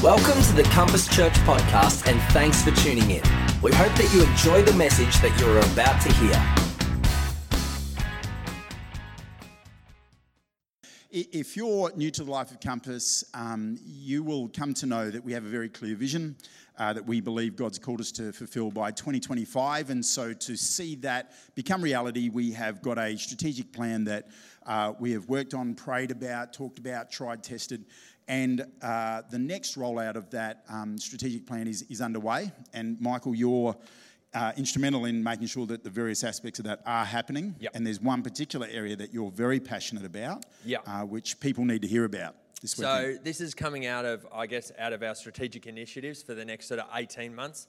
Welcome to the Compass Church podcast, and thanks for tuning in. We hope that you enjoy the message that you're about to hear. If you're new to the life of Compass, you will come to know that we have a very clear vision that we believe God's called us to fulfill by 2025. And so to see that become reality, we have got a strategic plan that we have worked on, prayed about, talked about, tried, tested. And the next rollout of that strategic plan is underway. And Michael, you're instrumental in making sure that the various aspects of that are happening. Yep. And there's one particular area that you're very passionate about, which people need to hear about this weekend. So this is coming out of our strategic initiatives for the next sort of 18 months.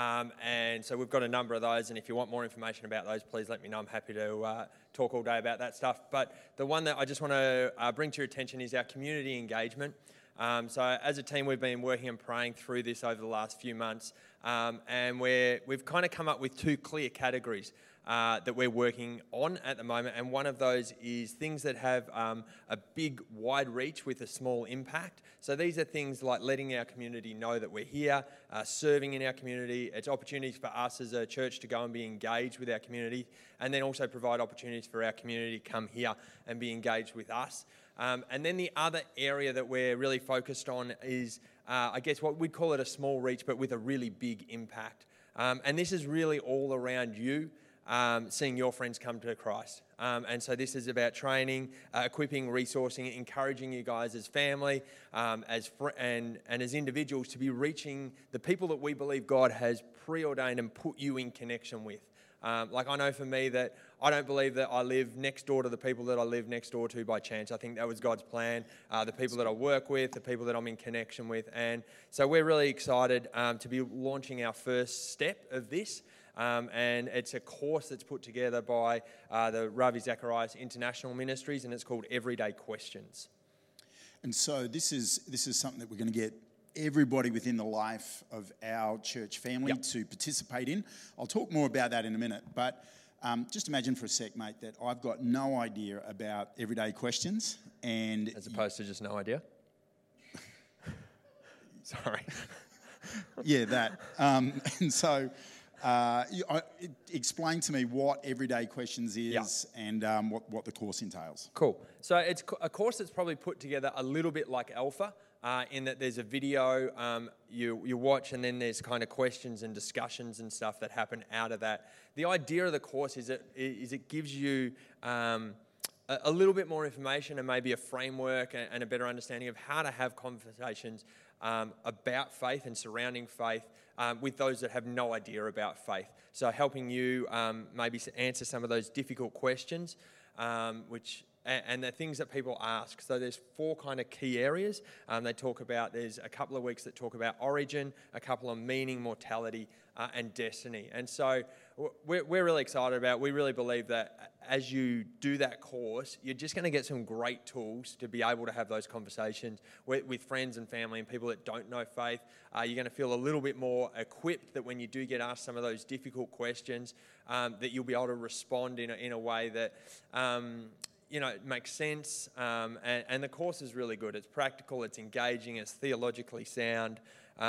And so we've got a number of those, and if you want more information about those, please let me know. I'm happy to talk all day about that stuff. But the one that I just want to bring to your attention is our community engagement. So as a team, we've been working and praying through this over the last few months, and we've kind of come up with two clear categories that we're working on at the moment. And one of those is things that have a big, wide reach with a small impact. So these are things like letting our community know that we're here, serving in our community. It's opportunities for us as a church to go and be engaged with our community, and then also provide opportunities for our community to come here and be engaged with us. And then the other area that we're really focused on is, I guess what we'd call it a small reach, but with a really big impact. And this is really all around you, seeing your friends come to Christ. And so this is about training, equipping, resourcing, encouraging you guys as family, and as individuals to be reaching the people that we believe God has preordained and put you in connection with. Like I know for me that I don't believe that I live next door to the people that I live next door to by chance. I think that was God's plan, the people that I work with, the people that I'm in connection with. And so we're really excited to be launching our first step of this. And it's a course that's put together by the Ravi Zacharias International Ministries, and it's called Everyday Questions. And so this is something that we're going to get everybody within the life of our church family to participate in. I'll talk more about that in a minute, but just imagine for a sec, mate, that I've got no idea about everyday questions, and as opposed to just no idea. Sorry. Yeah, that. And so explain to me what Everyday Questions is and what the course entails. Cool. So it's a course that's probably put together a little bit like Alpha, in that there's a video you watch, and then there's kind of questions and discussions and stuff that happen out of that. The idea of the course is it gives you a little bit more information and maybe a framework and a better understanding of how to have conversations about faith and surrounding faith with those that have no idea about faith. So helping you maybe answer some of those difficult questions, and the things that people ask. So there's 4 kind of key areas. There's a couple of weeks that talk about origin, a couple on meaning, mortality, and destiny. And so we're really excited about it. We really believe that as you do that course, you're just going to get some great tools to be able to have those conversations with friends and family and people that don't know faith. You're going to feel a little bit more equipped that when you do get asked some of those difficult questions, that you'll be able to respond in a way that it makes sense, and the course is really good. It's practical, it's engaging, it's theologically sound,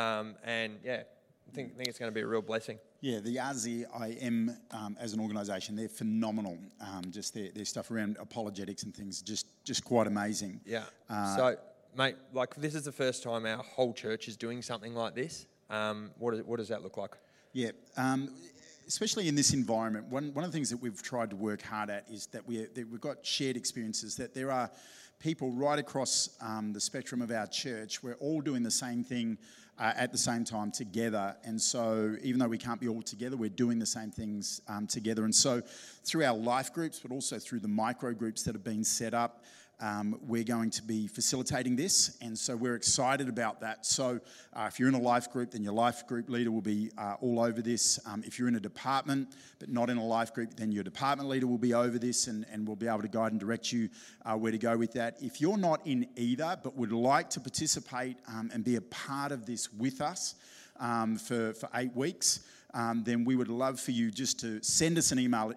I think it's going to be a real blessing. Yeah, the RZIM as an organisation, they're phenomenal. Just their stuff around apologetics and things, just quite amazing. Yeah. So, mate, like this is the first time our whole church is doing something like this. What does that look like? Yeah. Especially in this environment, one of the things that we've tried to work hard at is that we've got shared experiences, that there are people right across the spectrum of our church. We're all doing the same thing at the same time together. And so even though we can't be all together, we're doing the same things together. And so through our life groups, but also through the micro groups that have been set up, we're going to be facilitating this, and so we're excited about that. So if you're in a life group, then your life group leader will be all over this. If you're in a department but not in a life group, then your department leader will be over this and will be able to guide and direct you where to go with that. If you're not in either but would like to participate and be a part of this with us for 8 weeks, then we would love for you just to send us an email at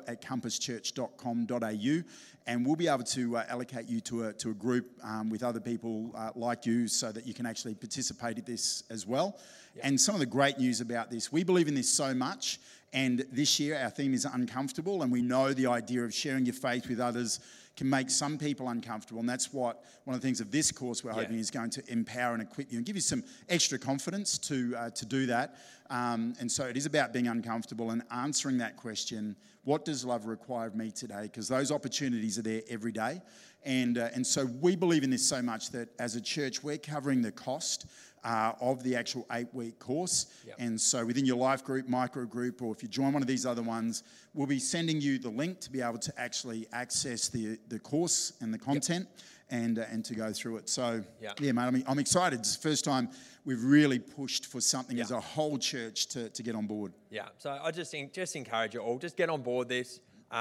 info@compasschurch.com.au, and we'll be able to allocate you to a group with other people like you so that you can actually participate in this as well. Yep. And some of the great news about this, we believe in this so much, and this year our theme is uncomfortable, and we know the idea of sharing your faith with others can make some people uncomfortable, and that's what one of the things of this course we're hoping is going to empower and equip you and give you some extra confidence to do that. And so it is about being uncomfortable and answering that question, what does love require of me today? Because those opportunities are there every day. And so we believe in this so much that as a church, we're covering the cost of the actual 8-week course. Yep. And so within your life group, micro group, or if you join one of these other ones, we'll be sending you the link to be able to actually access the course and the content. Yep. And to go through it. So, yeah, mate, I'm excited. It's the first time we've really pushed for something as a whole church to get on board. Yeah, so I just encourage you all, just get on board this.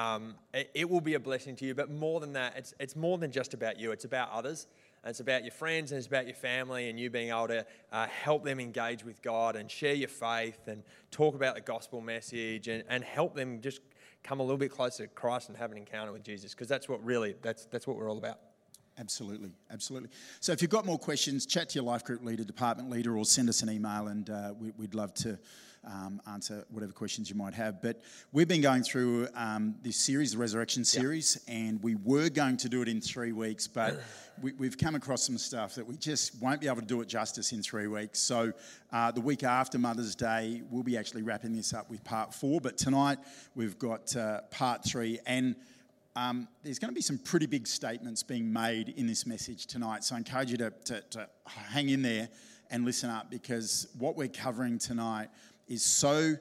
It will be a blessing to you, but more than that, it's more than just about you. It's about others. It's about your friends and it's about your family and you being able to help them engage with God and share your faith and talk about the gospel message and help them just come a little bit closer to Christ and have an encounter with Jesus, because that's what we're all about. Absolutely, absolutely. So if you've got more questions, chat to your life group leader, department leader, or send us an email, and we'd love to answer whatever questions you might have. But we've been going through this series, the Resurrection series, and we were going to do it in 3 weeks, but we've come across some stuff that we just won't be able to do it justice in 3 weeks. So the week after Mother's Day, we'll be actually wrapping this up with part 4. But tonight we've got part 3, and there's going to be some pretty big statements being made in this message tonight. So I encourage you to hang in there and listen up, because what we're covering tonight is so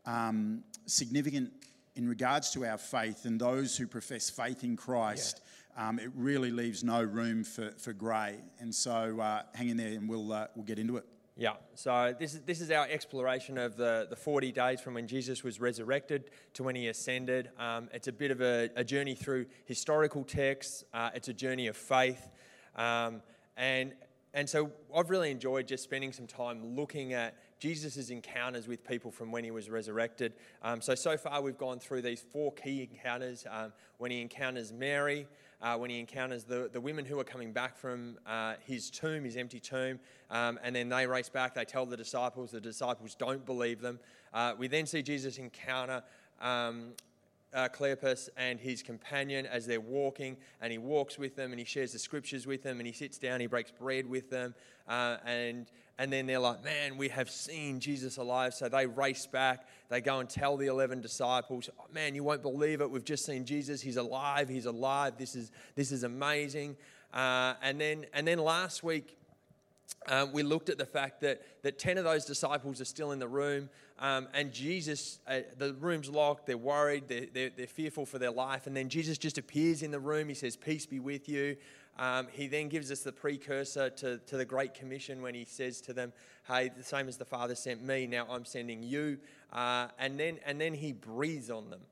significant in regards to our faith and those who profess faith in Christ. It really leaves no room for grey. And so hang in there and we'll get into it. Yeah, so this is our exploration of the 40 days from when Jesus was resurrected to when he ascended. It's a bit of a journey through historical texts. It's a journey of faith. And so I've really enjoyed just spending some time looking at Jesus' encounters with people from when he was resurrected. So far we've gone through these 4 key encounters. When he encounters Mary, when he encounters the women who are coming back from his tomb, his empty tomb, and then they race back, they tell the disciples don't believe them. We then see Jesus encounter Cleopas and his companion as they're walking, and he walks with them and he shares the scriptures with them, and he sits down, he breaks bread with them, and then they're like, man, we have seen Jesus alive. So they race back, they go and tell the 11 disciples, oh, man, you won't believe it, we've just seen Jesus, he's alive, this is amazing. And then last week, we looked at the fact that 10 of those disciples are still in the room, and Jesus, the room's locked, they're worried, they're fearful for their life, and then Jesus just appears in the room, he says, peace be with you. He then gives us the precursor to the Great Commission when he says to them, hey, the same as the Father sent me, now I'm sending you. And then he breathes on them,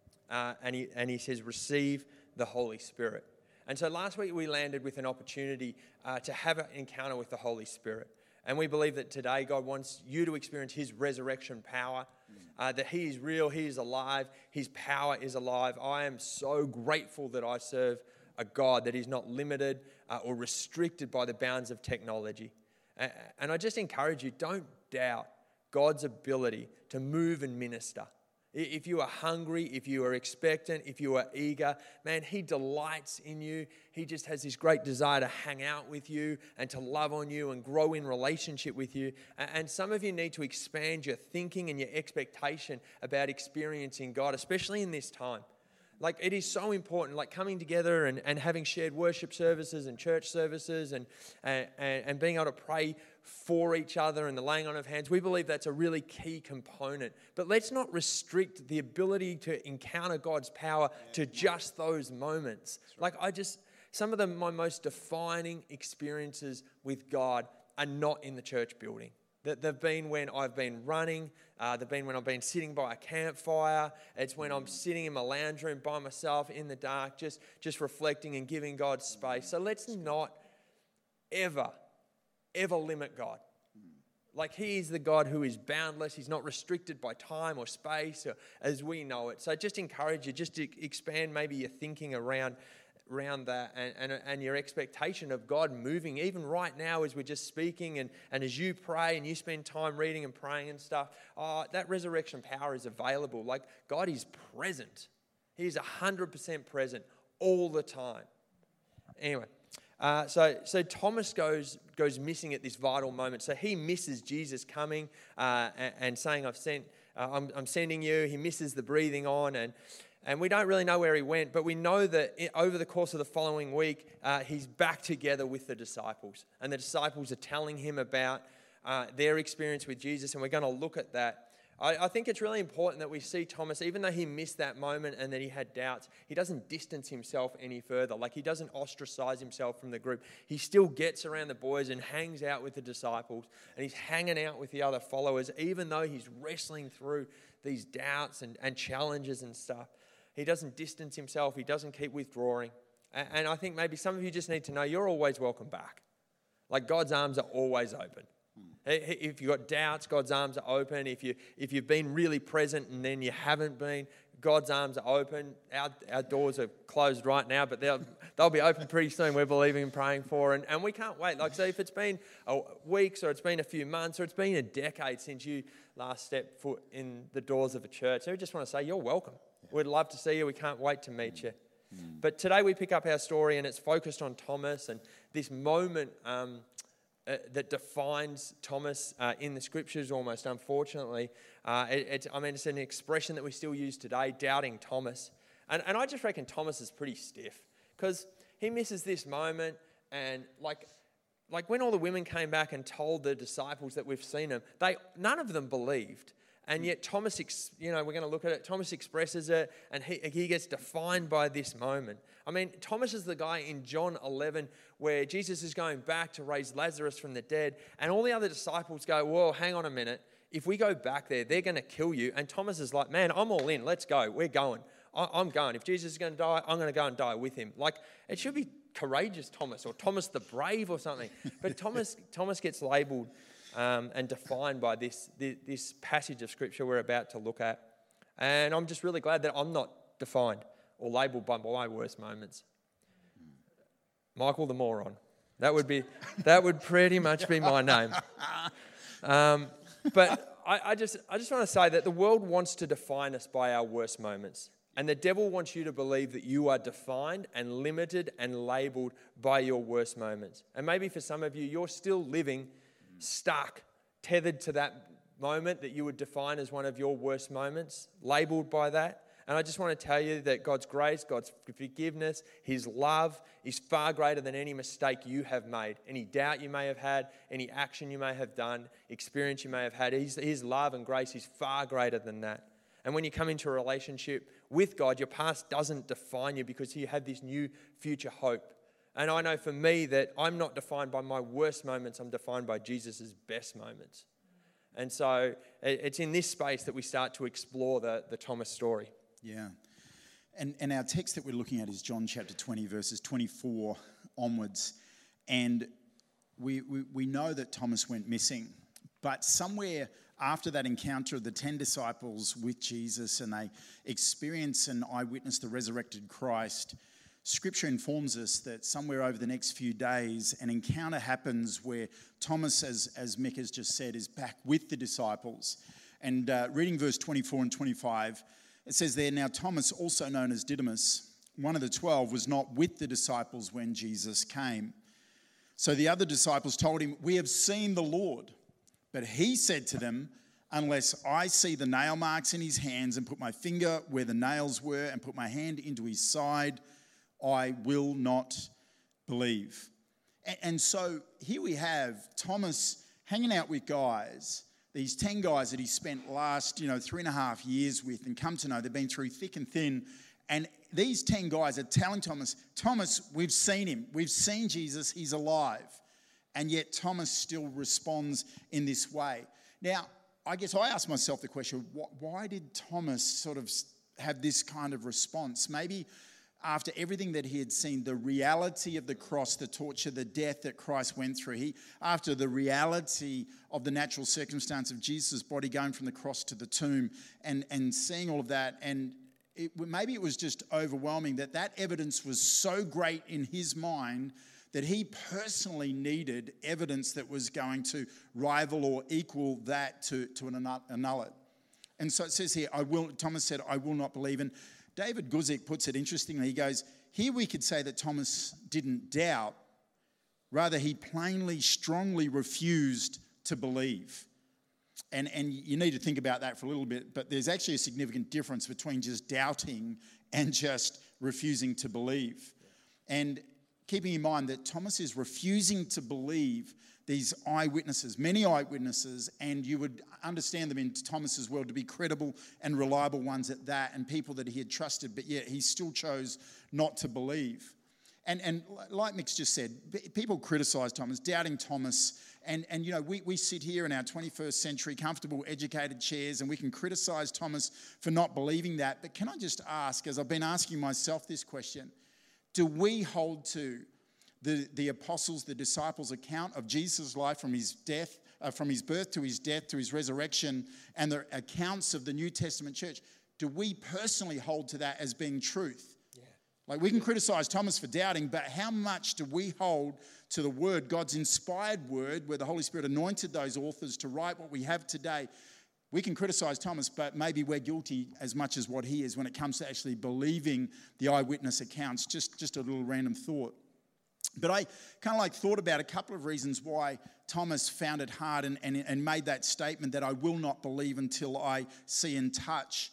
and he says, receive the Holy Spirit. And so last week we landed with an opportunity to have an encounter with the Holy Spirit. And we believe that today God wants you to experience his resurrection power, that he is real, he is alive, his power is alive. I am so grateful that I serve a God that is not limited or restricted by the bounds of technology. And I just encourage you, don't doubt God's ability to move and minister. If you are hungry, if you are expectant, if you are eager, man, he delights in you. He just has this great desire to hang out with you and to love on you and grow in relationship with you. And some of you need to expand your thinking and your expectation about experiencing God, especially in this time. Like, it is so important, like coming together and having shared worship services and church services and being able to pray for each other and the laying on of hands. We believe that's a really key component. But let's not restrict the ability to encounter God's power to just those moments. Like, some of my most defining experiences with God are not in the church building. They've been when I've been running. They've been when I've been sitting by a campfire. It's when I'm sitting in my lounge room by myself in the dark, just reflecting and giving God space. So let's not ever limit God. Like, he is the God who is boundless. He's not restricted by time or space as we know it. So just encourage you just to expand maybe your thinking around that and your expectation of God moving even right now as we're just speaking and as you pray and you spend time reading and praying and stuff. That resurrection power is available. Like, God is present. He is 100% present all the time. Anyway, so Thomas goes missing at this vital moment. So he misses Jesus coming and saying, I'm sending you. He misses the breathing on, and we don't really know where he went, but we know that over the course of the following week, he's back together with the disciples, and the disciples are telling him about their experience with Jesus, and we're going to look at that. I think it's really important that we see Thomas, even though he missed that moment and that he had doubts, he doesn't distance himself any further. Like, he doesn't ostracize himself from the group. He still gets around the boys and hangs out with the disciples, and he's hanging out with the other followers, even though he's wrestling through these doubts and challenges and stuff. He doesn't distance himself. He doesn't keep withdrawing. And I think maybe some of you just need to know you're always welcome back. Like, God's arms are always open. If you've got doubts, God's arms are open. If you've been really present and then you haven't been, God's arms are open. Our doors are closed right now, but they'll be open pretty soon. We're believing and praying for, and we can't wait. Like, so if it's been weeks or it's been a few months or it's been a decade since you last stepped foot in the doors of a church, so we just want to say you're welcome. We'd love to see you. We can't wait to meet you. But today we pick up our story, and it's focused on Thomas and this moment that defines Thomas in the scriptures almost, unfortunately. It's an expression that we still use today, doubting Thomas. And I just reckon Thomas is pretty stiff because he misses this moment, and like when all the women came back and told the disciples that we've seen him, none of them believed. And yet Thomas, we're going to look at it, Thomas expresses it, and he gets defined by this moment. I mean, Thomas is the guy in John 11 where Jesus is going back to raise Lazarus from the dead, and all the other disciples go, whoa, hang on a minute. If we go back there, they're going to kill you. And Thomas is like, man, I'm all in. Let's go. We're going. I'm going. If Jesus is going to die, I'm going to go and die with him. Like, it should be courageous Thomas or Thomas the Brave or something. But Thomas gets labelled and defined by this passage of Scripture we're about to look at. And I'm just really glad that I'm not defined or labelled by my worst moments. Michael the Moron. That would pretty much be my name. But I just want to say that the world wants to define us by our worst moments. And the devil wants you to believe that you are defined and limited and labelled by your worst moments. And maybe for some of you, you're still living stuck, tethered to that moment that you would define as one of your worst moments, labelled by that. And I just want to tell you that God's grace, God's forgiveness, His love is far greater than any mistake you have made, any doubt you may have had, any action you may have done, experience you may have had. His love and grace is far greater than that. And when you come into a relationship with God, your past doesn't define you because you have this new future hope. And I know for me that I'm not defined by my worst moments, I'm defined by Jesus' best moments. And so it's in this space that we start to explore the Thomas story. Yeah. And our text that we're looking at is John chapter 20, verses 24 onwards. And we know that Thomas went missing. But somewhere after that encounter of the 10 disciples with Jesus and they experience and eyewitness the resurrected Christ, Scripture informs us that somewhere over the next few days, an encounter happens where Thomas, as Mick has just said, is back with the disciples. And reading verse 24 and 25, it says there, now Thomas, also known as Didymus, one of the 12, was not with the disciples when Jesus came. So the other disciples told him, we have seen the Lord. But he said to them, unless I see the nail marks in his hands and put my finger where the nails were and put my hand into his side, I will not believe. And so here we have Thomas hanging out with guys, these 10 guys that he spent last, 3.5 years with and come to know. They've been through thick and thin. And these 10 guys are telling Thomas, we've seen him. We've seen Jesus. He's alive. And yet Thomas still responds in this way. Now, I guess I ask myself the question, why did Thomas sort of have this kind of response? Maybe after everything that he had seen, the reality of the cross, the torture, the death that Christ went through, after the reality of the natural circumstance of Jesus' body going from the cross to the tomb and seeing all of that, and maybe it was just overwhelming that evidence was so great in his mind that he personally needed evidence that was going to rival or equal that to annul it. And so it says here, Thomas said, I will not believe. And David Guzik puts it interestingly. He goes, here we could say that Thomas didn't doubt. Rather, he plainly, strongly refused to believe. And you need to think about that for a little bit, but there's actually a significant difference between just doubting and just refusing to believe. And keeping in mind that Thomas is refusing to believe these eyewitnesses, many eyewitnesses, and you would understand them in Thomas's world to be credible and reliable ones at that, and people that he had trusted, but yet he still chose not to believe. And like Mick's just said, people criticise Thomas, doubting Thomas, and you know, we sit here in our 21st century comfortable, educated chairs, and we can criticise Thomas for not believing that. But can I just ask, as I've been asking myself this question, do we hold to the apostles, the disciples' account of Jesus' life from his death, from his birth to his death to his resurrection, and the accounts of the New Testament church? Do we personally hold to that as being truth? Like, we can criticize Thomas for doubting, but how much do we hold to the word, God's inspired word, where the Holy Spirit anointed those authors to write what we have today? We can criticize Thomas, but maybe we're guilty as much as what he is when it comes to actually believing the eyewitness accounts. Just a little random thought. But I kind of like thought about a couple of reasons why Thomas found it hard and made that statement that I will not believe until I see and touch.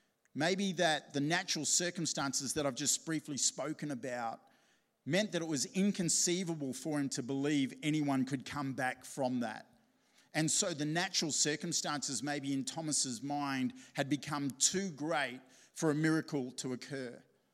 Maybe that the natural circumstances that I've just briefly spoken about meant that it was inconceivable for him to believe anyone could come back from that. And so the natural circumstances maybe in Thomas's mind had become too great for a miracle to occur.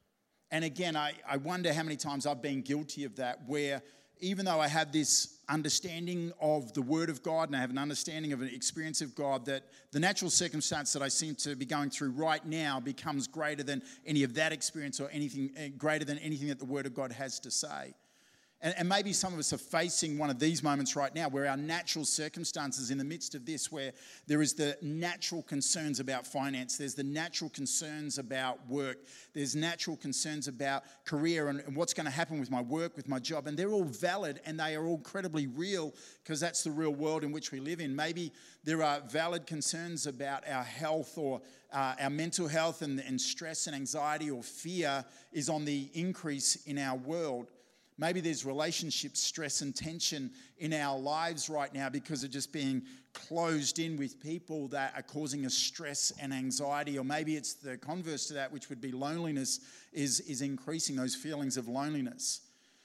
And again, I wonder how many times I've been guilty of that, where even though I have this understanding of the Word of God and I have an understanding of an experience of God, that the natural circumstance that I seem to be going through right now becomes greater than any of that experience or anything greater than anything that the Word of God has to say. And maybe some of us are facing one of these moments right now where our natural circumstances in the midst of this, where there is the natural concerns about finance, there's the natural concerns about work, there's natural concerns about career and what's going to happen with my work, with my job, and they're all valid and they are all incredibly real because that's the real world in which we live in. Maybe there are valid concerns about our health or our mental health and stress and anxiety or fear is on the increase in our world. Maybe there's relationship stress and tension in our lives right now because of just being closed in with people that are causing us stress and anxiety. Or maybe it's the converse to that, which would be loneliness is increasing, those feelings of loneliness.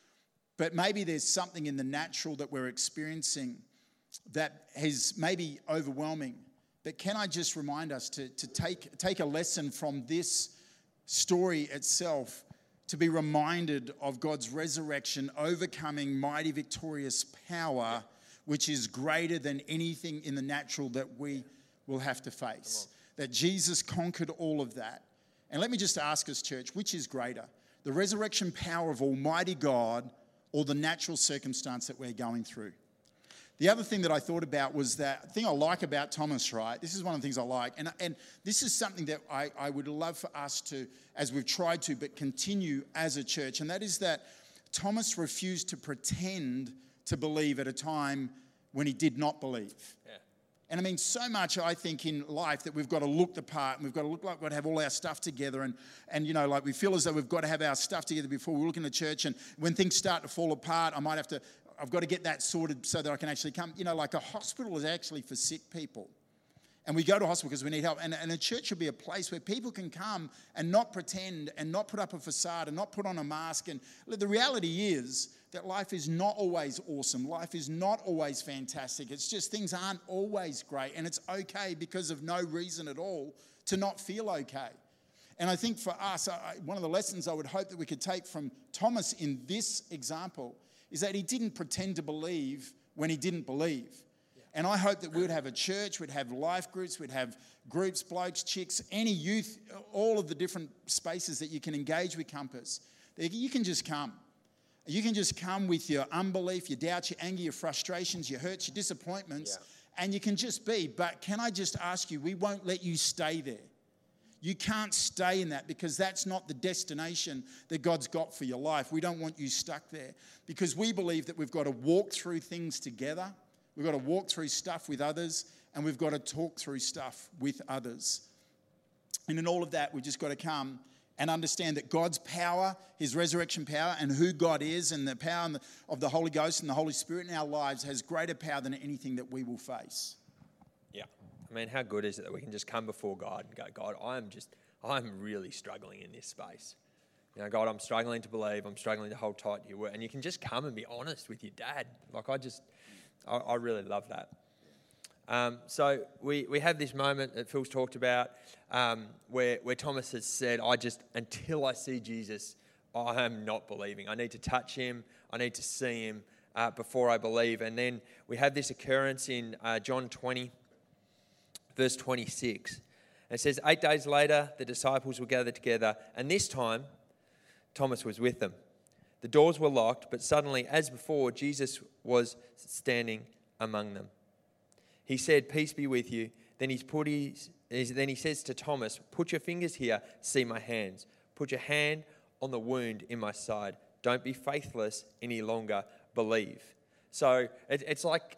But maybe there's something in the natural that we're experiencing that is maybe overwhelming. But can I just remind us to take a lesson from this story itself, to be reminded of God's resurrection, overcoming mighty victorious power, which is greater than anything in the natural that we will have to face. That Jesus conquered all of that. And let me just ask us, church, which is greater? The resurrection power of Almighty God or the natural circumstance that we're going through? The other thing that I thought about was that thing I like about Thomas, right? This is one of the things I like. And this is something that I would love for us to, as we've tried to, but continue as a church. And that is that Thomas refused to pretend to believe at a time when he did not believe. Yeah. And I mean, so much I think in life that we've got to look the part and we've got to look like we've got to have all our stuff together. And you know, like we feel as though we've got to have our stuff together before we look in the church. And when things start to fall apart, I've got to get that sorted so that I can actually come. You know, like a hospital is actually for sick people. And we go to a hospital because we need help. And a church should be a place where people can come and not pretend and not put up a facade and not put on a mask. And the reality is that life is not always awesome. Life is not always fantastic. It's just things aren't always great. And it's okay because of no reason at all to not feel okay. And I think for us, one of the lessons I would hope that we could take from Thomas in this example is that he didn't pretend to believe when he didn't believe. Yeah. And I hope that we would have a church, we'd have life groups, we'd have groups, blokes, chicks, any youth, all of the different spaces that you can engage with Compass. You can just come. You can just come with your unbelief, your doubts, your anger, your frustrations, your hurts, your disappointments, and you can just be. But can I just ask you, we won't let you stay there. You can't stay in that, because that's not the destination that God's got for your life. We don't want you stuck there, because we believe that we've got to walk through things together. We've got to walk through stuff with others, and we've got to talk through stuff with others. And in all of that, we've just got to come and understand that God's power, his resurrection power, and who God is, and the power of the Holy Ghost and the Holy Spirit in our lives has greater power than anything that we will face. Yeah. I mean, how good is it that we can just come before God and go, God, I'm really struggling in this space. You know, God, I'm struggling to believe, I'm struggling to hold tight to your word. And you can just come and be honest with your dad. Like, I really love that. So we have this moment that Phil's talked about where Thomas has said, until I see Jesus, I am not believing. I need to touch him. I need to see him before I believe. And then we have this occurrence in John 20, verse 26. And it says, 8 days later, the disciples were gathered together, and this time Thomas was with them. The doors were locked, but suddenly, as before, Jesus was standing among them. He said, peace be with you. Then he says to Thomas, put your fingers here, see my hands. Put your hand on the wound in my side. Don't be faithless any longer, believe. So it's like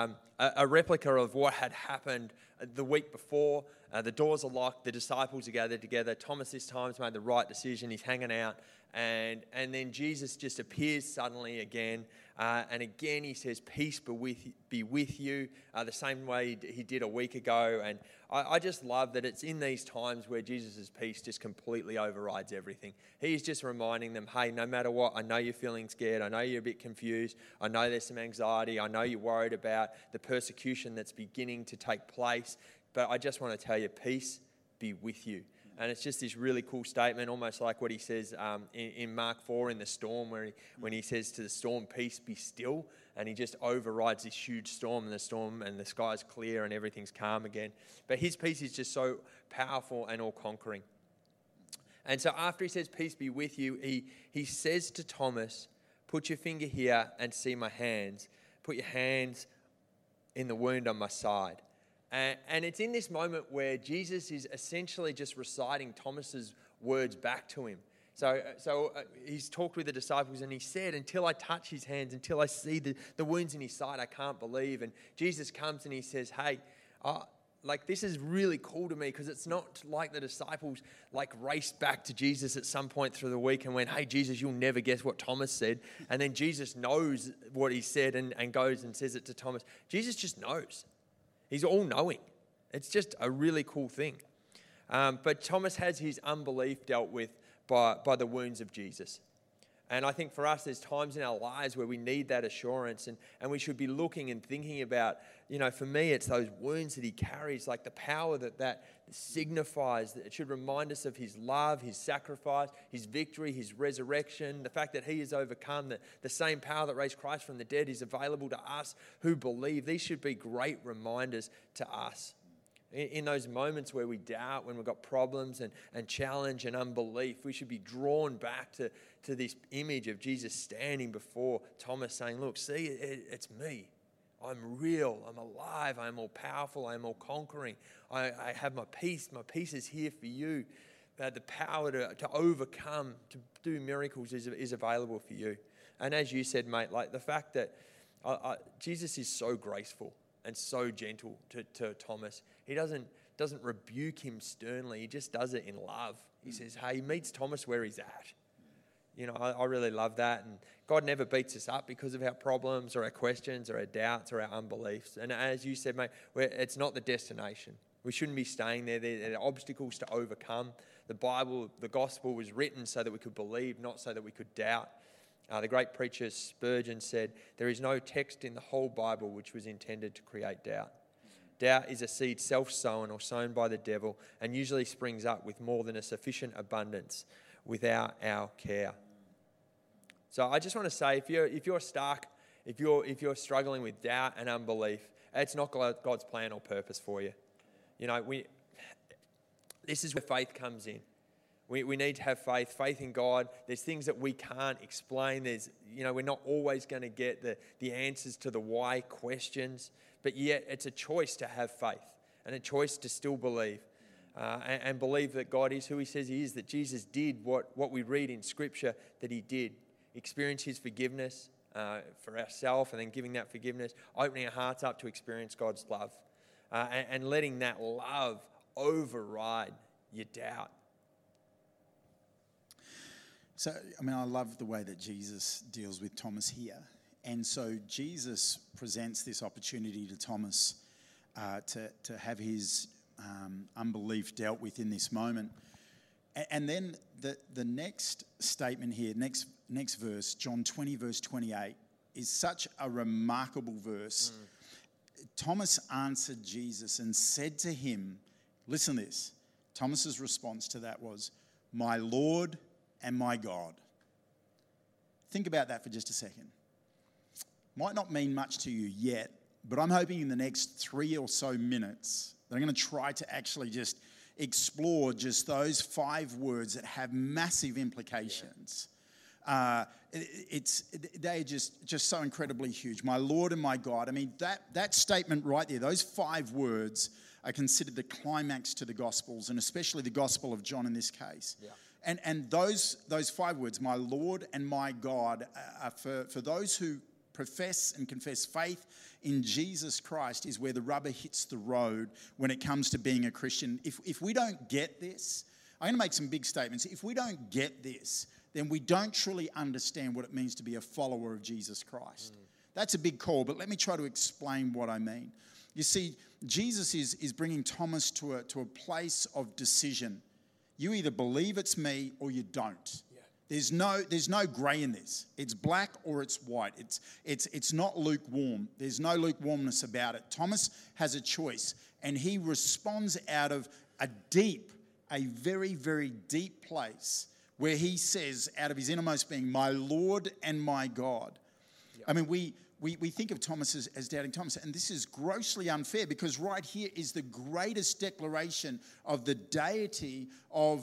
a replica of what had happened the week before. The doors are locked, the disciples are gathered together. Thomas this time has made the right decision. He's hanging out. And then Jesus just appears suddenly again. And again, he says, peace be with you, the same way he did a week ago. And I just love that it's in these times where Jesus' peace just completely overrides everything. He's just reminding them, hey, no matter what, I know you're feeling scared. I know you're a bit confused. I know there's some anxiety. I know you're worried about the persecution that's beginning to take place. But I just want to tell you, peace be with you. And it's just this really cool statement, almost like what he says in Mark 4 in the storm, when he says to the storm, peace be still, and he just overrides this huge storm, and the sky's clear and everything's calm again. But his peace is just so powerful and all-conquering. And so after he says, peace be with you, he says to Thomas, put your finger here and see my hands. Put your hands in the wound on my side. And it's in this moment where Jesus is essentially just reciting Thomas's words back to him. So he's talked with the disciples and he said, until I touch his hands, until I see the wounds in his side, I can't believe. And Jesus comes and he says, hey, this is really cool to me, because it's not like the disciples raced back to Jesus at some point through the week and went, hey, Jesus, you'll never guess what Thomas said. And then Jesus knows what he said and goes and says it to Thomas. Jesus just knows. He's all-knowing. It's just a really cool thing. But Thomas has his unbelief dealt with by the wounds of Jesus. And I think for us, there's times in our lives where we need that assurance, and we should be looking and thinking about, for me, it's those wounds that he carries, like the power that signifies. That it should remind us of his love, his sacrifice, his victory, his resurrection, the fact that he has overcome, the same power that raised Christ from the dead is available to us who believe. These should be great reminders to us. In those moments where we doubt, when we've got problems and challenge and unbelief, we should be drawn back to this image of Jesus standing before Thomas saying, look, see, it's me. I'm real, I'm alive, I'm all powerful, I'm all conquering. I have my peace is here for you. The power to overcome, to do miracles is available for you. And as you said, mate, the fact that Jesus is so graceful and so gentle to Thomas. He doesn't rebuke him sternly. He just does it in love. He says, hey, he meets Thomas where he's at. I really love that. And God never beats us up because of our problems or our questions or our doubts or our unbeliefs. And as you said, mate, it's not the destination. We shouldn't be staying there. There are obstacles to overcome. The Bible, the gospel was written so that we could believe, not so that we could doubt. The great preacher Spurgeon said, there is no text in the whole Bible which was intended to create doubt. Doubt is a seed self-sown or sown by the devil, and usually springs up with more than a sufficient abundance without our care. So I just want to say, if you're stuck If you're struggling with doubt and unbelief, it's not God's plan or purpose for you. You know, this is where faith comes in. We need to have faith in God. There's things that we can't explain. We're not always going to get the answers to the why questions, but yet it's a choice to have faith and a choice to still believe and believe that God is who he says he is, that Jesus did what we read in Scripture that he did, experience his forgiveness for ourselves and then giving that forgiveness, opening our hearts up to experience God's love and letting that love override your doubt. So, I love the way that Jesus deals with Thomas here. And so Jesus presents this opportunity to Thomas to have his unbelief dealt with in this moment. And then the next statement here, next verse, John 20, verse 28, is such a remarkable verse. Thomas answered Jesus and said to him, listen to this. Thomas's response to that was, "My Lord and my God." Think about that for just a second. Might not mean much to you yet, but I'm hoping in the next 3 or so minutes that I'm going to try to actually just explore just those 5 words that have massive implications. They're just so incredibly huge. My Lord and my God. That statement right there, those 5 words are considered the climax to the Gospels, and especially the Gospel of John in this case. Yeah. And those 5 words, my Lord and my God, are for those who profess and confess faith in Jesus Christ, is where the rubber hits the road when it comes to being a Christian. If we don't get this, I'm going to make some big statements. If we don't get this, then we don't truly understand what it means to be a follower of Jesus Christ. That's a big call, but let me try to explain what I mean. You see, Jesus is bringing Thomas to a place of decision. You either believe it's me or you don't. Yeah. There's no grey in this. It's black or it's white. It's not lukewarm. There's no lukewarmness about it. Thomas has a choice, and he responds out of a very, very deep place where he says out of his innermost being, my Lord and my God. Yeah. We think of Thomas as doubting Thomas, and this is grossly unfair because right here is the greatest declaration of the deity of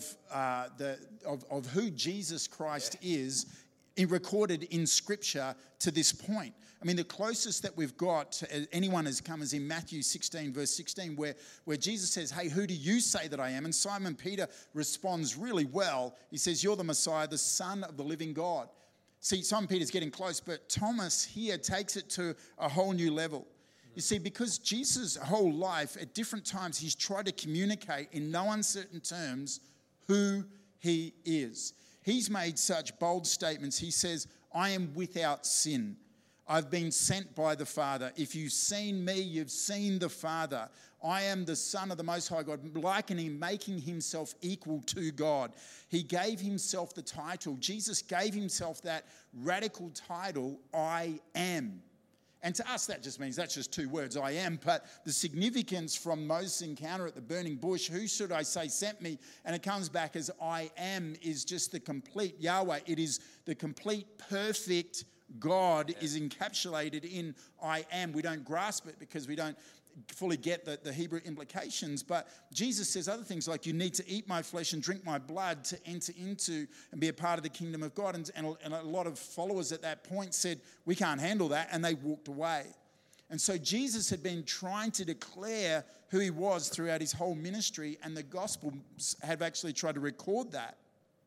who Jesus Christ is recorded in Scripture to this point. The closest that we've got to anyone has come is in Matthew 16, verse 16, where Jesus says, hey, who do you say that I am? And Simon Peter responds really well. He says, you're the Messiah, the Son of the living God. See, Simon Peter's getting close, but Thomas here takes it to a whole new level. You see, because Jesus' whole life, at different times, he's tried to communicate in no uncertain terms who he is. He's made such bold statements. He says, I am without sin. I've been sent by the Father. If you've seen me, you've seen the Father. I am the Son of the Most High God, likening, making himself equal to God. He gave himself the title. Jesus gave himself that radical title, I am. And to us, that just means that's just 2 words, I am. But the significance from Moses' encounter at the burning bush, who should I say sent me? And it comes back as I am, is just the complete Yahweh. It is the complete, perfect God is encapsulated in I am. We don't grasp it because we don't fully get the Hebrew implications, but Jesus says other things like you need to eat my flesh and drink my blood to enter into and be a part of the kingdom of God. And a lot of followers at that point said, we can't handle that, and they walked away. And so Jesus had been trying to declare who he was throughout his whole ministry, and the Gospels have actually tried to record that.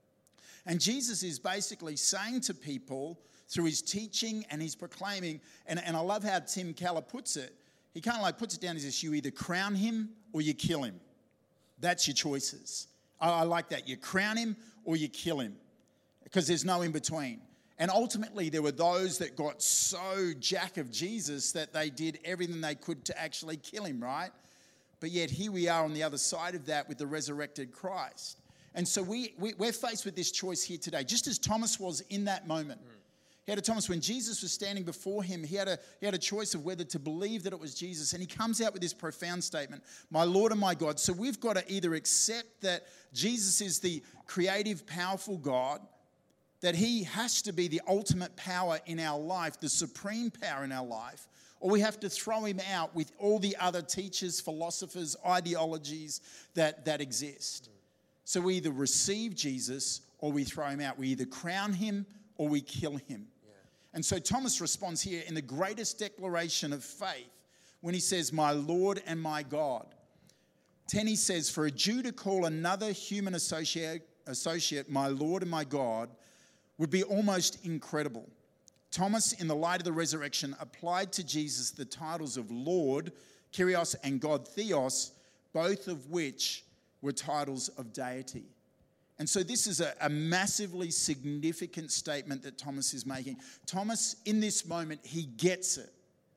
And Jesus is basically saying to people through his teaching and his proclaiming, and I love how Tim Keller puts it. He kind of puts it down as this: you either crown him or you kill him. That's your choices. I like that. You crown him or you kill him, because there's no in between. And ultimately, there were those that got so jack of Jesus that they did everything they could to actually kill him, right? But yet here we are on the other side of that with the resurrected Christ. And so we're faced with this choice here today, just as Thomas was in that moment. He had a Thomas when Jesus was standing before him. He had a choice of whether to believe that it was Jesus. And he comes out with this profound statement, my Lord and my God. So we've got to either accept that Jesus is the creative, powerful God, that he has to be the ultimate power in our life, the supreme power in our life, or we have to throw him out with all the other teachers, philosophers, ideologies that exist. So we either receive Jesus or we throw him out. We either crown him or we kill him. Yeah. And so Thomas responds here in the greatest declaration of faith when he says, "My Lord and my God." 10, he says, "For a Jew to call another human associate my Lord and my God would be almost incredible." Thomas, in the light of the resurrection, applied to Jesus the titles of Lord, Kyrios, and God, Theos, both of which were titles of deity. And so this is a massively significant statement that Thomas is making. Thomas, in this moment, he gets it.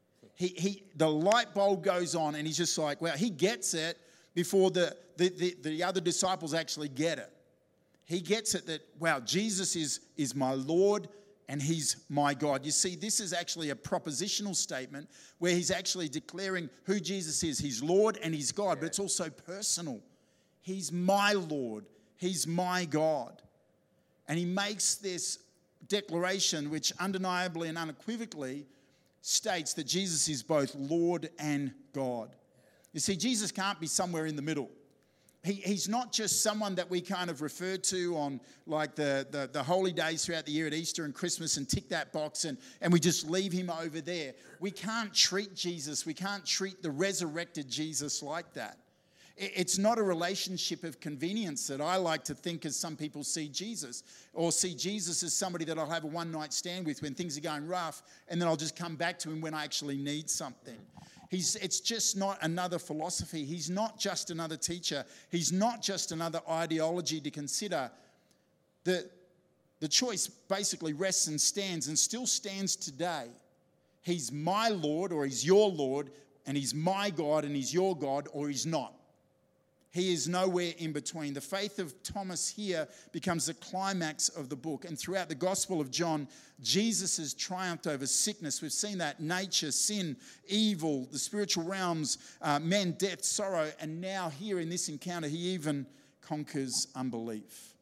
The light bulb goes on and he's just like, well, he gets it before the other disciples actually get it. He gets it that, wow, Jesus is my Lord and he's my God. You see, this is actually a propositional statement where he's actually declaring who Jesus is. He's Lord and he's God, but it's also personal. He's my Lord. He's my God. And he makes this declaration which undeniably and unequivocally states that Jesus is both Lord and God. You see, Jesus can't be somewhere in the middle. He's not just someone that we kind of refer to on like the holy days throughout the year at Easter and Christmas and tick that box and we just leave him over there. We can't treat Jesus. We can't treat the resurrected Jesus like that. It's not a relationship of convenience that I like to think as some people see Jesus, or see Jesus as somebody that I'll have a one-night stand with when things are going rough and then I'll just come back to him when I actually need something. It's just not another philosophy. He's not just another teacher. He's not just another ideology to consider. The choice basically rests and stands and still stands today. He's my Lord or he's your Lord, and he's my God and he's your God, or he's not. He is nowhere in between. The faith of Thomas here becomes the climax of the book. And throughout the Gospel of John, Jesus has triumphed over sickness. We've seen that: nature, sin, evil, the spiritual realms, men, death, sorrow. And now here in this encounter, he even conquers unbelief.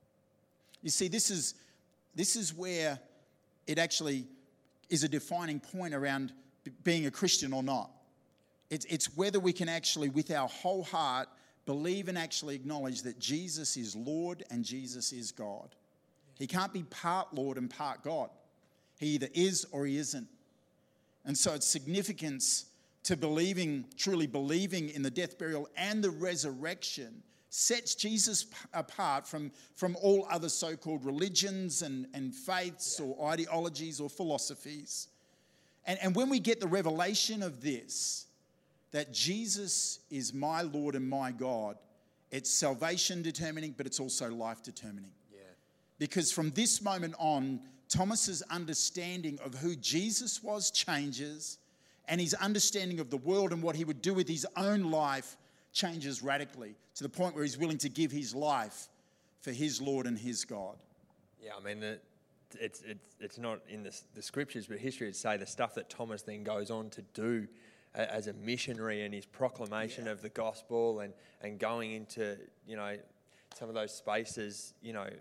You see, this is where it actually is a defining point around being a Christian or not. It's whether we can actually, with our whole heart, believe and actually acknowledge that Jesus is Lord and Jesus is God. He can't be part Lord and part God. He either is or he isn't. And so it's significance to truly believing in the death, burial, and the resurrection sets Jesus apart from all other so-called religions and faiths or ideologies or philosophies. And when we get the revelation of this, that Jesus is my Lord and my God, it's salvation determining, but it's also life determining. Yeah. Because from this moment on, Thomas's understanding of who Jesus was changes, and his understanding of the world and what he would do with his own life changes radically, to the point where he's willing to give his life for his Lord and his God. Yeah, I mean, it's not in the scriptures, but history would say the stuff that Thomas then goes on to do as a missionary, and his proclamation of the gospel and going into, some of those spaces,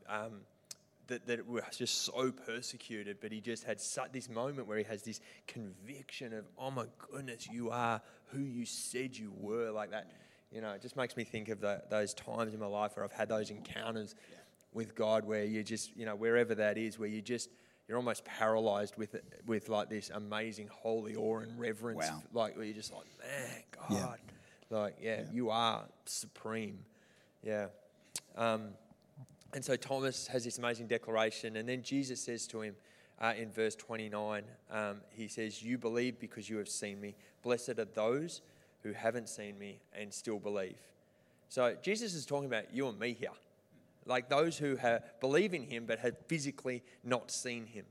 that were just so persecuted, but he just had this moment where he has this conviction of, oh my goodness, you are who you said you were, like that. It just makes me think of those times in my life where I've had those encounters with God, where you just, wherever that is, where you're almost paralyzed with like this amazing holy awe and reverence. Wow. Like, where you're just like, man, God. Yeah. Like, you are supreme. Yeah. And so Thomas has this amazing declaration, and then Jesus says to him in verse 29, he says, "You believe because you have seen me. Blessed are those who haven't seen me and still believe." So Jesus is talking about you and me here. Like those who believe in him but have physically not seen him.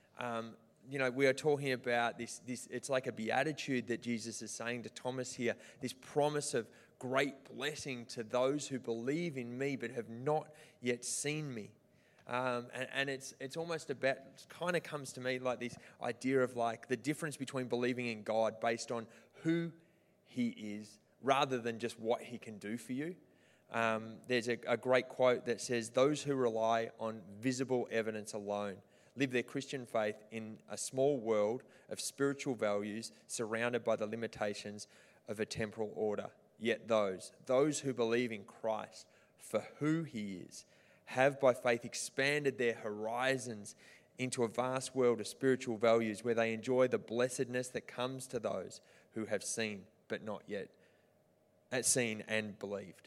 We are talking about this. It's like a beatitude that Jesus is saying to Thomas here, this promise of great blessing to those who believe in me but have not yet seen me. And it's almost about, it kind of comes to me like this idea of like the difference between believing in God based on who he is rather than just what he can do for you. There's a great quote that says, "Those who rely on visible evidence alone live their Christian faith in a small world of spiritual values surrounded by the limitations of a temporal order. Yet those who believe in Christ for who he is, have by faith expanded their horizons into a vast world of spiritual values where they enjoy the blessedness that comes to those who have seen but not yet seen and believed."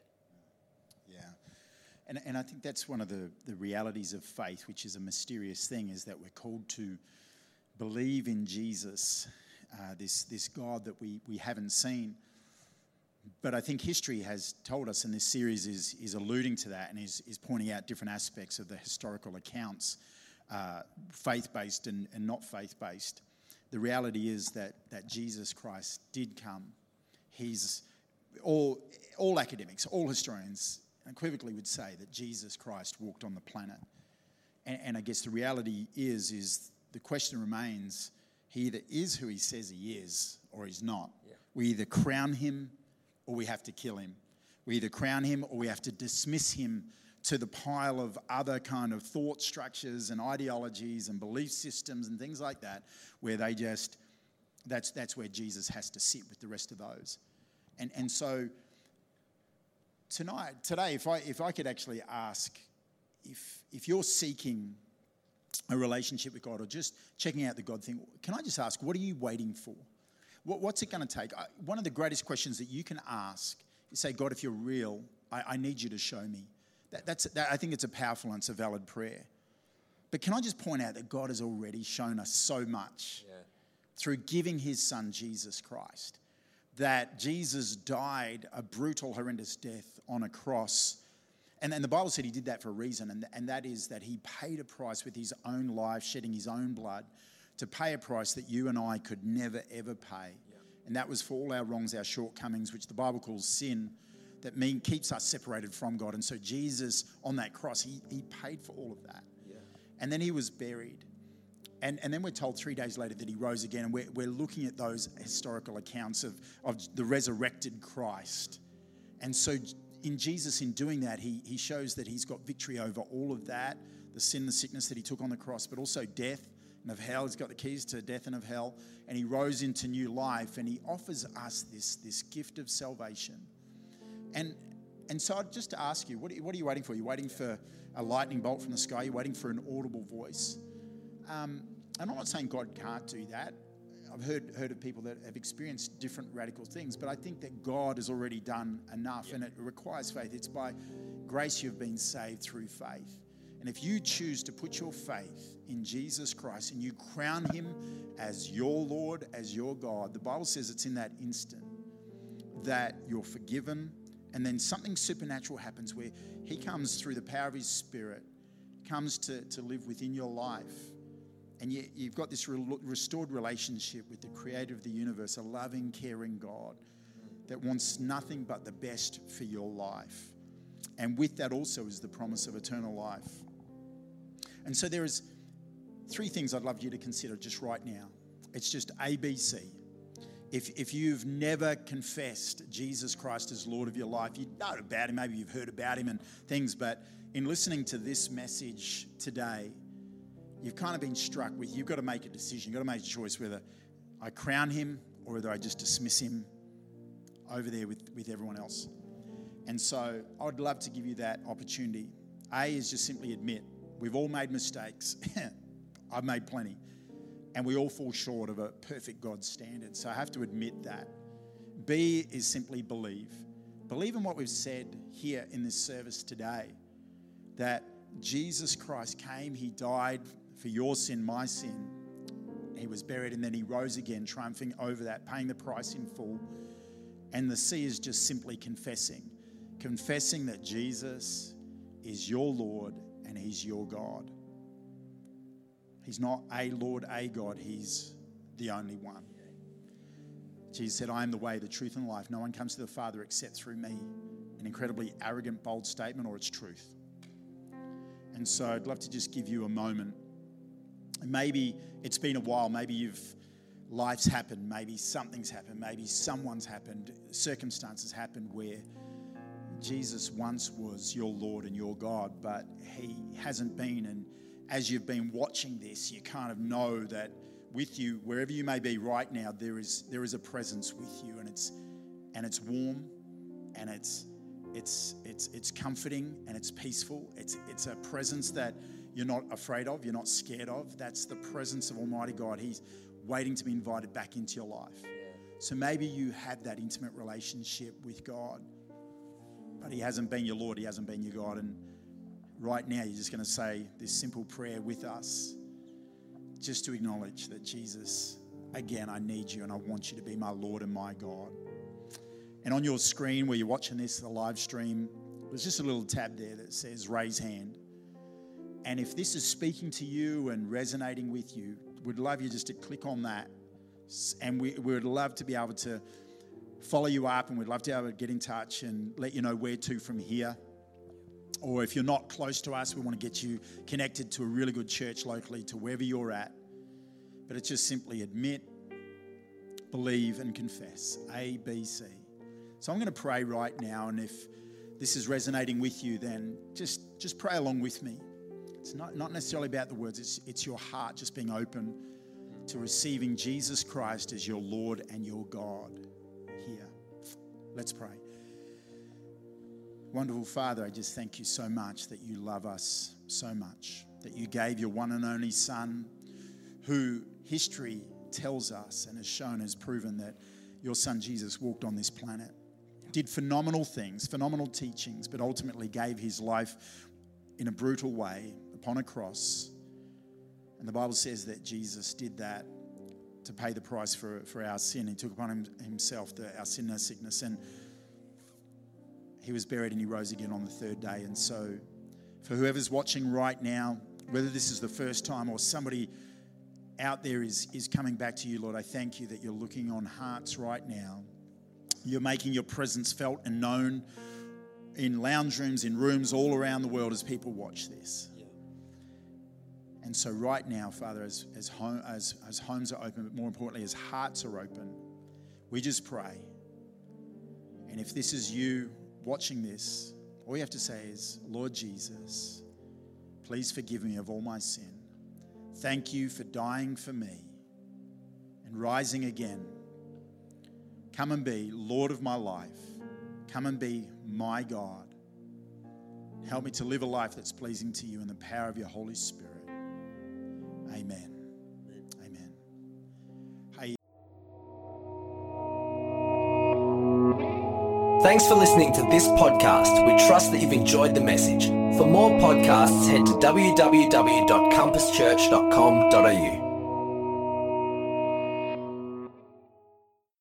Yeah. And I think that's one of the realities of faith, which is a mysterious thing, is that we're called to believe in Jesus, this God that we haven't seen. But I think history has told us, and this series is alluding to that and is pointing out different aspects of the historical accounts, faith-based and not faith-based. The reality is that Jesus Christ did come. He's all academics, all historians unequivocally would say that Jesus Christ walked on the planet. And I guess the reality is the question remains, he either is who he says he is or he's not. Yeah. We either crown him or we have to kill him. We either crown him or we have to dismiss him to the pile of other kind of thought structures and ideologies and belief systems and things like that, where they just, that's where Jesus has to sit with the rest of those. And so today, if I could actually ask, if you're seeking a relationship with God or just checking out the God thing, can I just ask, what are you waiting for? What's it going to take? One of the greatest questions that you can ask is say, God, if you're real, I need you to show me. I think it's a powerful and it's a valid prayer. But can I just point out that God has already shown us so much through giving his son, Jesus Christ, that Jesus died a brutal, horrendous death on a cross. And the Bible said he did that for a reason, and that is that he paid a price with his own life, shedding his own blood, to pay a price that you and I could never, ever pay. Yeah. And that was for all our wrongs, our shortcomings, which the Bible calls sin, that keeps us separated from God. And so Jesus, on that cross, he paid for all of that. Yeah. And then he was buried. And then we're told 3 days later that he rose again. And we're looking at those historical accounts of the resurrected Christ. And so in Jesus, in doing that, he shows that he's got victory over all of that, the sin, the sickness that he took on the cross, but also death and of hell. He's got the keys to death and of hell. And he rose into new life, and he offers us this gift of salvation. And so I'd just to ask you, what are you waiting for? Are you waiting for a lightning bolt from the sky? Are you waiting for an audible voice? And I'm not saying God can't do that. I've heard of people that have experienced different radical things, but I think that God has already done enough, and it requires faith. It's by grace you've been saved through faith. And if you choose to put your faith in Jesus Christ and you crown him as your Lord, as your God, the Bible says it's in that instant that you're forgiven, and then something supernatural happens where he comes through the power of his Spirit, comes to live within your life. And you've got this restored relationship with the creator of the universe, a loving, caring God that wants nothing but the best for your life. And with that also is the promise of eternal life. And so there is 3 things I'd love you to consider just right now. It's just ABC. If you've never confessed Jesus Christ as Lord of your life, you know about him, maybe you've heard about him and things, but in listening to this message today, you've kind of been struck with, you've got to make a decision. You've got to make a choice whether I crown him or whether I just dismiss him over there with everyone else. And so I'd love to give you that opportunity. A is just simply admit, we've all made mistakes. I've made plenty. And we all fall short of a perfect God standard. So I have to admit that. B is simply believe. Believe in what we've said here in this service today, that Jesus Christ came, he died for your sin, my sin. He was buried, and then he rose again, triumphing over that, paying the price in full. And the C is just simply confessing that Jesus is your Lord and he's your God. He's not a Lord, a God. He's the only one. Jesus said, I am the way, the truth, and the life. No one comes to the Father except through me. An incredibly arrogant, bold statement, or it's truth. And so I'd love to just give you a moment. And maybe it's been a while. Maybe life's happened. Maybe something's happened. Maybe someone's happened. Circumstances happened where Jesus once was your Lord and your God, but he hasn't been. And as you've been watching this, you kind of know that with you, wherever you may be right now, there is a presence with you, and it's warm, and it's comforting, and it's peaceful. It's a presence that you're not afraid of, you're not scared of. That's the presence of Almighty God. He's waiting to be invited back into your life. So maybe you had that intimate relationship with God, but he hasn't been your Lord, he hasn't been your God. And right now, you're just going to say this simple prayer with us, just to acknowledge that Jesus, again, I need you and I want you to be my Lord and my God. And on your screen where you're watching this, the live stream, there's just a little tab there that says raise hand. And if this is speaking to you and resonating with you, we'd love you just to click on that. And we would love to be able to follow you up, and we'd love to be able to get in touch and let you know where to from here. Or if you're not close to us, we want to get you connected to a really good church locally to wherever you're at. But it's just simply admit, believe, and confess. A, B, C. So I'm going to pray right now, and if this is resonating with you, then just pray along with me. It's not necessarily about the words. It's your heart just being open to receiving Jesus Christ as your Lord and your God here. Let's pray. Wonderful Father, I just thank you so much that you love us so much, that you gave your one and only Son, who history tells us and has shown, has proven that your Son Jesus walked on this planet, did phenomenal things, phenomenal teachings, but ultimately gave his life in a brutal way upon a cross. And the Bible says that Jesus did that to pay the price for our sin. He took upon himself our sin and our sickness, and he was buried and he rose again on the third day. And so for whoever's watching right now, whether this is the first time or somebody out there is coming back to you, Lord, I thank you that you're looking on hearts right now. You're making your presence felt and known in lounge rooms, in rooms all around the world as people watch this. And so right now, Father, as homes are open, but more importantly, as hearts are open, we just pray. And if this is you watching this, all you have to say is, Lord Jesus, please forgive me of all my sin. Thank you for dying for me and rising again. Come and be Lord of my life. Come and be my God. Help me to live a life that's pleasing to you in the power of your Holy Spirit. Amen. Amen. Hey. Thanks for listening to this podcast. We trust that you've enjoyed the message. For more podcasts, head to www.compasschurch.com.au.